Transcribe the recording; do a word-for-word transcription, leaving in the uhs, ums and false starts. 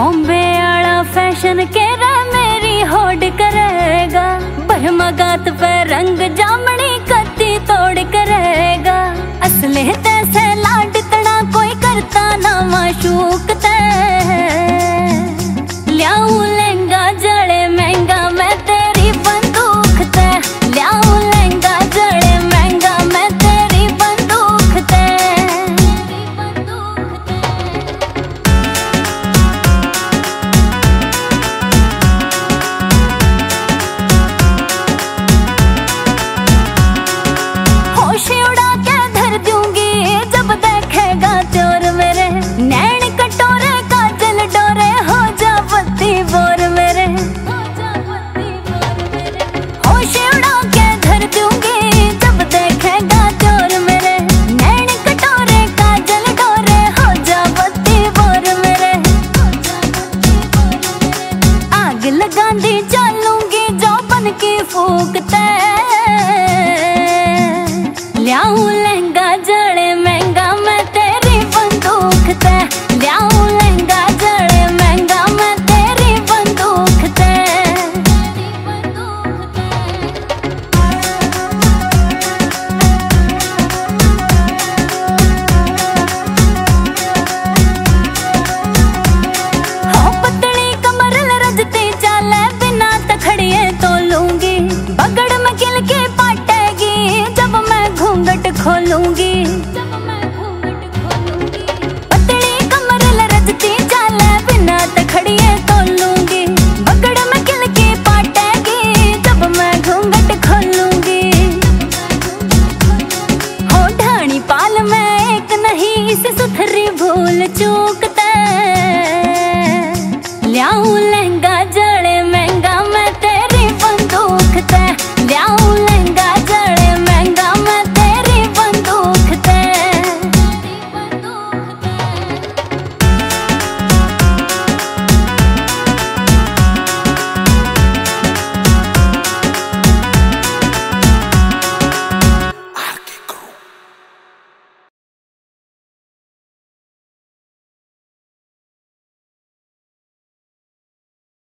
बॉम्बे आला फैशन के रे मेरी होड़ करेगा, बरमगात पे रंग जामनी कत्ती तोड़ करेगा। असले तैसे लाड तना कोई करता ना माशूक ते, ल्याऊं लहंगा जड़े महंगा मैं तेरी बंदूक ते, ल्याऊं लहंगा जड़े महंगा मैं तेरी बंदूक ते। होश उड़ा के धर दूंगी जब देखेगा चोर मेरे, नैन कटोरे काजल डोरे हो जा बत्ती बोर मेरे। होश उड़ा के धर दूंगी जब देखेगा चोर मेरे, नैन कटोरे काजल डोरे हो जा बत्ती बोर मेरे। आग लगांदी चलूंगी जो बन की फूकते,